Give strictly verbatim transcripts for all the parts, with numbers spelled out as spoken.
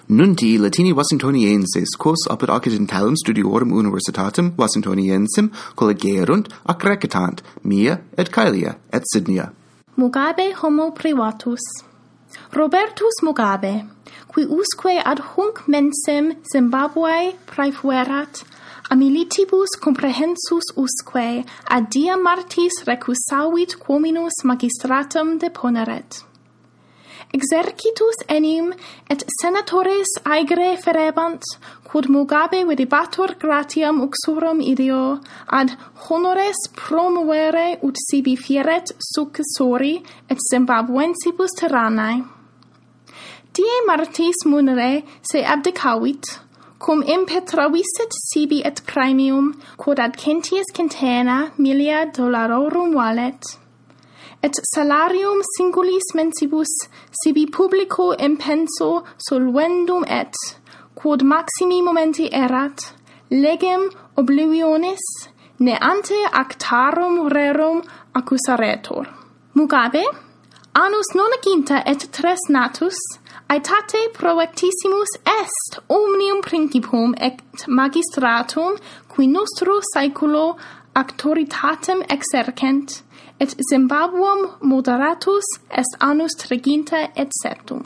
Nunti Latini Washingtoniensis quos apud accidentalum studiorum universitatem Washingtoniensem collegerunt ac recetant Mia et Caelia et Sydneya. Mugabe homo privatus. Robertus Mugabe, qui usque ad hunc mensem Zimbabwe praefuerat, a militibus comprehensus usque ad dia martis recusavit quominus magistratum deponeret. Exercitus enim et senatores aegre ferebant, quod Mugabe videbatur gratiam uxorum ideo, ad honores promovere ut sibi fieret successori et Zimbabwensibus tyrannae. Die martis munere se abdicavit, cum impetravisit sibi et praemium, quod ad centies centena milia dollarorum valet. Et salarium singulis mensibus sibi publico impenso solvendum et, quod maximi momenti erat, legem oblivionis, ne ante actarum rerum accusaretur. Mugabe, annus nonaginta et tres natus, aetate proectissimus est omnium principum et magistratum, qui nostro saeculo auctoritatem exercent, et Zimbabwum moderatus est annus triginta et septum.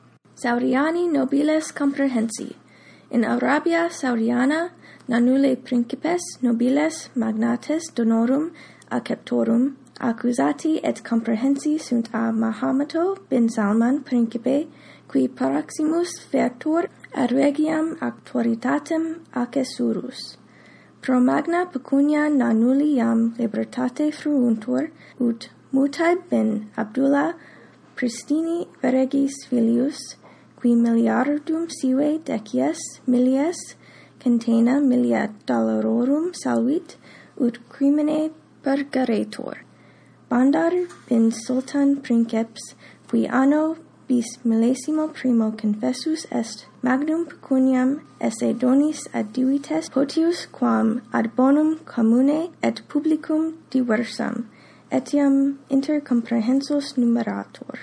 Sauriani nobiles comprehensi. In Arabia Sauriana nanule principes nobiles magnates donorum acceptorum accusati et comprehensi sunt a Mahometo bin Salman principe, qui proximus vertur ad regiam auctoritatem accesurus. Pro magna pecunia nanuli iam libertate fruuntur, ut Mutaib bin Abdullah Pristini regis filius, qui miliardum sive decias millies centena milia dollarorum salvit, ut crimine purgaretur. Bandar bin Sultan princeps, qui anno bis millesimo primo confessus est magnum pecuniam esse donis ad divites potius quam ad bonum commune et publicum diversam, etiam inter comprehensus numerator.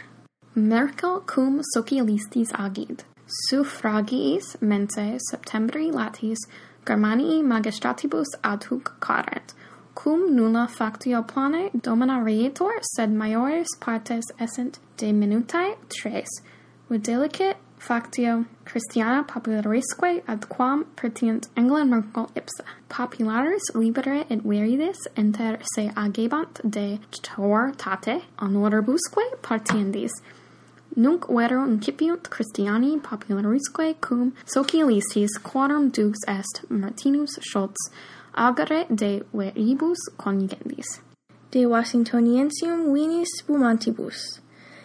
Merkel cum socialistis agit. Suffragiis mense Septembri latis Germanii magistratibus ad hoc carent, cum nulla factio plane dominarietur, sed maiores partes essent de minutae tres, videlicet factio Christiana popularisque ad quam pertient Angela Merkel ipsa. Popularis libere et viridis inter se agebant de tortate honoribusque partiendis. Nunc vero incipiunt Christiani popularisque cum socialistis quorum dux est Martinus Schultz, agere de veribus conjugendis. De Washingtoniensium vinis spumantibus.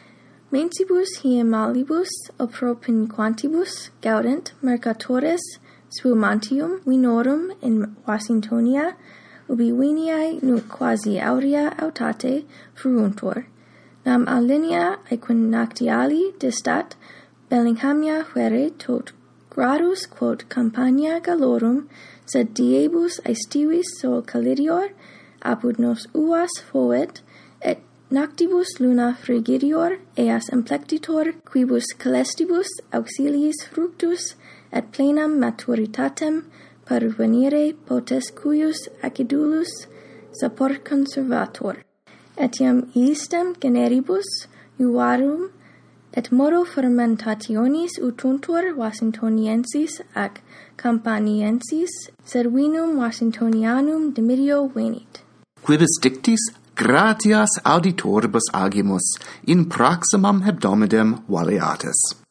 Mensibus hiemalibus opropinquantibus gaudent mercatores spumantium vinorum in Washingtonia, ubi viniae nunc quasi aurea autate fruuntur. Nam alinea aequinoctiali distat Bellinghamia vere tot gradus quod campania gallorum, sed diebus aestivis sol calidior, apud nos uvas foet, et noctibus luna frigidior, eas implectitor, quibus celestibus auxiliis fructus, et plenam maturitatem parvenire potes cuius acidulus sapor conservator. Etiam istem generibus iuarum et modo fermentationis utuntur Washingtoniensis ac Campaniensis, sed vinum Washingtonianum dimidio venit. Quibus dictis gratias auditoribus agimus in proximam hebdomidem valeatis.